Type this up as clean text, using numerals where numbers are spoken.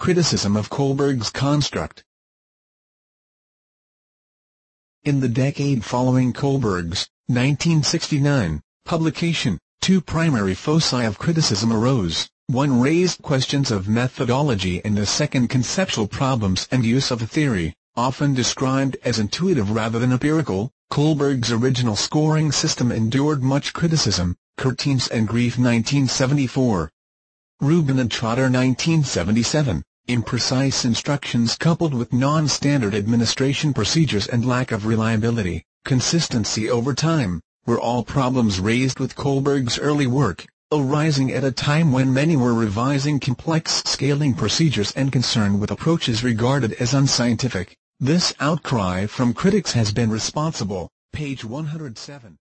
Criticism of Kohlberg's construct. In the decade following Kohlberg's 1969 publication, two primary foci of criticism arose. One raised questions of methodology and the second conceptual problems and use of a theory, often described as intuitive rather than empirical. Kohlberg's original scoring system endured much criticism. Curtines and Greif 1974. Rubin and Trotter 1977. Imprecise instructions coupled with non-standard administration procedures and lack of reliability, consistency over time, were all problems raised with Kohlberg's early work, arising at a time when many were revising complex scaling procedures and concerned with approaches regarded as unscientific. This outcry from critics has been responsible. Page 107.